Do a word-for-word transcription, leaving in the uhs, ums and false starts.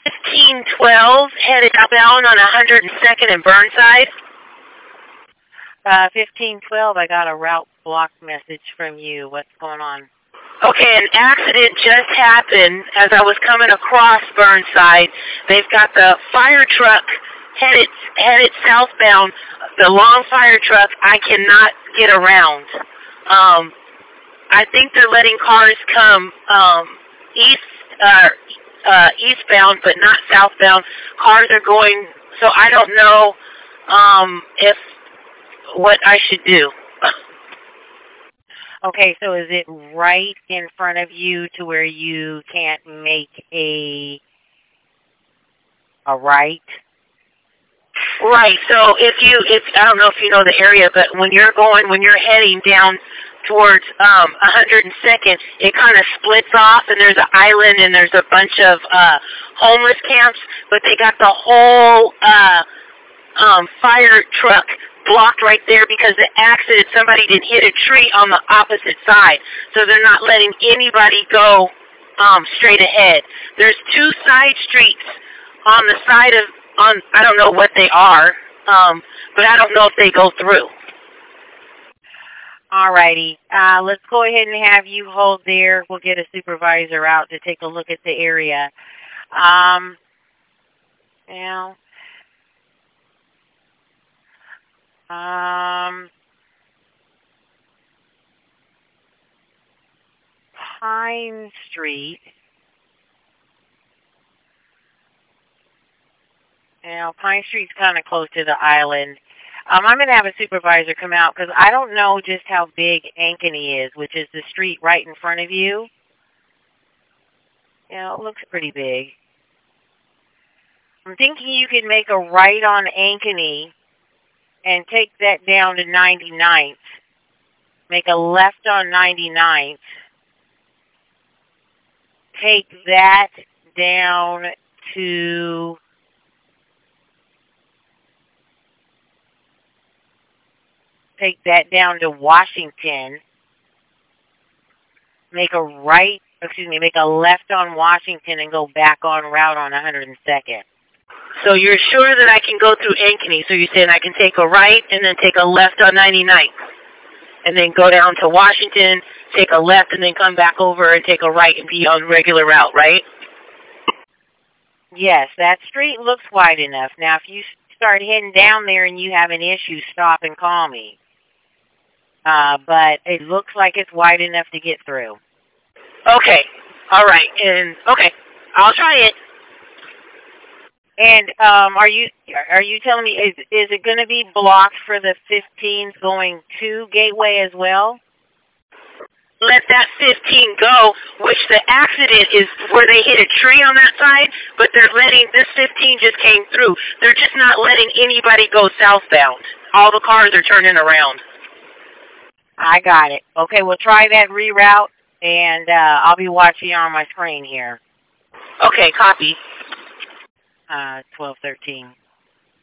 fifteen twelve headed outbound on one hundred second and Burnside. Uh, fifteen twelve, I got a route block message from you. What's going on? Okay, an accident just happened as I was coming across Burnside. They've got the fire truck headed headed southbound, the long fire truck. I cannot get around. Um, I think they're letting cars come um, east, uh, uh, eastbound, but not southbound. Cars are going, so I don't know um, if what I should do. Okay, so is it right in front of you to where you can't make a a right? Right. So if you, if I don't know if you know the area, but when you're going, when you're heading down towards um, one hundred second, it kind of splits off, and there's an island, and there's a bunch of uh, homeless camps, but they got the whole uh, um, fire truck blocked right there because the accident, somebody did hit a tree on the opposite side, so they're not letting anybody go um, straight ahead. There's two side streets on the side of, on I don't know what they are, um, but I don't know if they go through. All righty. Uh, let's go ahead and have you hold there. We'll get a supervisor out to take a look at the area. Um, yeah. Um, Pine Street. Now, Pine Street's kind of close to the island. Um, I'm going to have a supervisor come out because I don't know just how big Ankeny is, which is the street right in front of you. You know, it looks pretty big. I'm thinking you could make a right on Ankeny and take that down to ninety-ninth. Make a left on ninety-ninth. Take that down to take that down to Washington. Make a right, excuse me, make a left on Washington and go back on route on one hundred second. So you're sure that I can go through Ankeny? So you're saying I can take a right and then take a left on ninety-ninth, and then go down to Washington, take a left, and then come back over and take a right and be on regular route, right? Yes, that street looks wide enough. Now, if you start heading down there and you have an issue, stop and call me. Uh, but it looks like it's wide enough to get through. Okay. All right. And okay, I'll try it. And um, are you are you telling me is is it going to be blocked for the fifteens going to Gateway as well? Let that fifteen go, which the accident is where they hit a tree on that side, but they're letting, this fifteen just came through. They're just not letting anybody go southbound. All the cars are turning around. I got it. Okay, we'll try that reroute, and uh, I'll be watching on my screen here. Okay, copy. Uh, twelve thirteen.